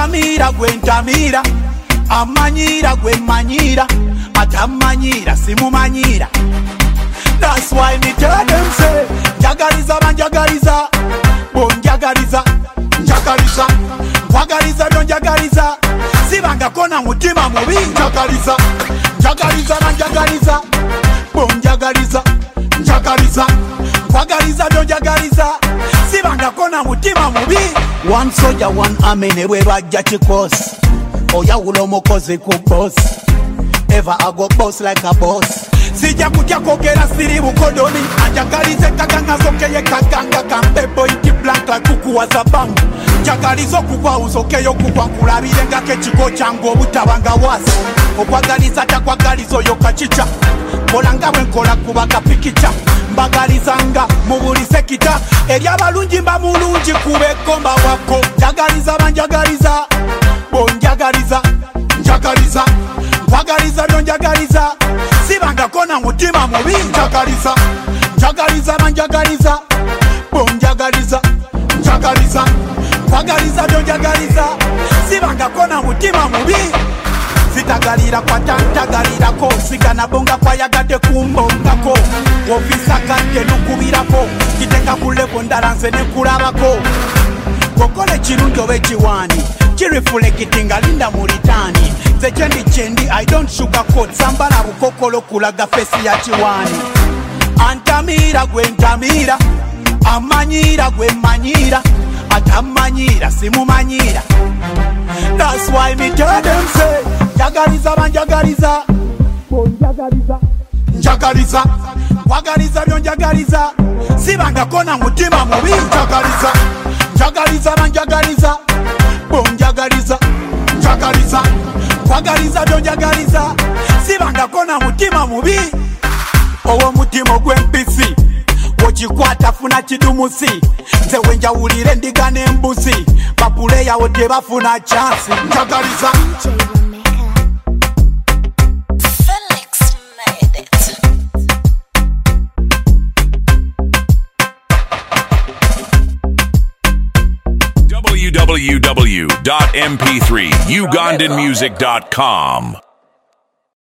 Antamira gwe ntamira, amanyira gwe manyira, atamanyira simumanyira. That's why me tell them say, njagaliza banjagaliza, bonjagaliza, njagaliza, nkwagaliza donjagaliza, sibangako na mutima mubi. Njagaliza, njagaliza banjagaliza, bonjagaliza, njagaliza, nkwagaliza donjagaliza, sibangako na mutima mubi. One soldier, one army, ne bwe bajja kikosi, oyawula omukozi ku boss. Ever I go boss like a boss. Sija kutya kokera siri bukodoni, anjagalize kaganga sokeye kaganga kampepo iti blank like kuku wa zabamu. Njagalizo kugwa usokeyo kugwa kulabire nga kechiko changu obutabanga wasi. Okwagaliza takwagalizo yokachicha, kolanga bwenkola kubaka pikicha. Mbagalizanga mubuli sekita, eri abalungi mba mulungi kubekomba wako. Njagaliza banjagaliza, bonjagaliza, njagaliza, nkwagaliza donjagaliza, sibangako na mutima mubi. Njagaliza, njagaliza banjagaliza, bonjagaliza, njagaliza, nkwagaliza donjagaliza, sibangako na mutima mubi. Sitagalira kwa tantagalirako, sigana bonga kwa yagade kumbongako. Ofisa kante nukubirako, kiteka kulepo ndalanze nekulabako. Kokole chirungi obe chiwani, chirifulekitinga linda muritani. Ze chendi I don't sugarcoat, sambala bukokolo kulaga fesi ya chiwani. Antamira gwe ntamira, amanyira gwe manyira, atamanyira simumanyira. That's why me tell them say, njagaliza banjagaliza, bonjagaliza, njagaliza, nkwagaliza byonjagaliza, sibangako na mutima mubi. Njagaliza, njagaliza banjagaliza, bonjagaliza, njagaliza, nkwagaliza byonjagaliza, sibangako na mutima mubi. Owo mutima gw'empisi, wokikwata funa kidumusi. Nze wenjawulire ndiga n'embuzi, bapuleya wo tebafuna chansi. Njagaliza www.mp3ugandanmusic.com